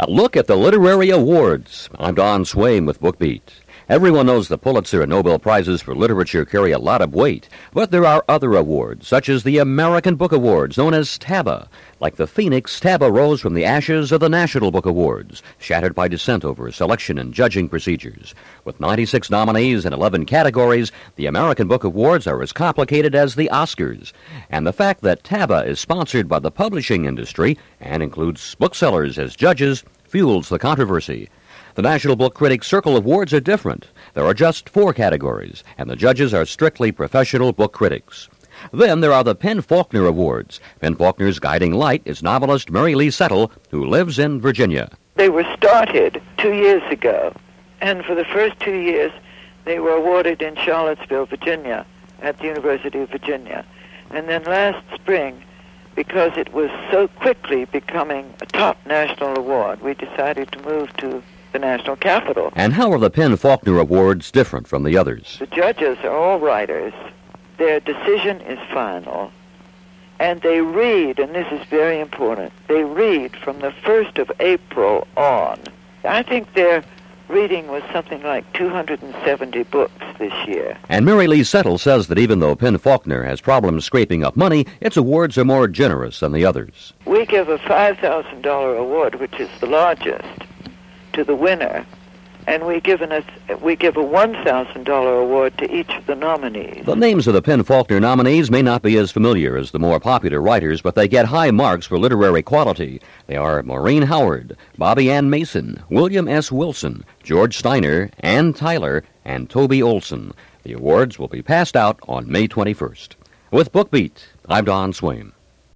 A look at the literary awards. I'm Don Swain with BookBeat. Everyone knows the Pulitzer and Nobel Prizes for literature carry a lot of weight, but there are other awards, such as the American Book Awards, known as TABA. Like the phoenix, TABA rose from the ashes of the National Book Awards, shattered by dissent over selection and judging procedures. With 96 nominees in 11 categories, the American Book Awards are as complicated as the Oscars. And the fact that TABA is sponsored by the publishing industry and includes booksellers as judges fuels the controversy. The National Book Critics Circle Awards are different. There are just 4 categories, and the judges are strictly professional book critics. Then there are the PEN/Faulkner Awards. PEN Faulkner's guiding light is novelist Mary Lee Settle, who lives in Virginia. They were started 2 years ago, and for the first 2 years, they were awarded in Charlottesville, Virginia, at the University of Virginia. And then last spring, because it was so quickly becoming a top national award, we decided to move to the national capital. And how are the PEN/Faulkner Awards different from the others? The judges are all writers. Their decision is final. And they read, and this is very important, they read from the 1st of April on. I think their reading was something like 270 books this year. And Mary Lee Settle says that even though PEN/Faulkner has problems scraping up money, its awards are more generous than the others. We give a $5,000 award, which is the largest, to the winner, and we give a $1,000 award to each of the nominees. The names of the PEN/Faulkner nominees may not be as familiar as the more popular writers, but they get high marks for literary quality. They are Maureen Howard, Bobby Ann Mason, William S. Wilson, George Steiner, Ann Tyler, and Toby Olson. The awards will be passed out on May 21st. With BookBeat, I'm Don Swain.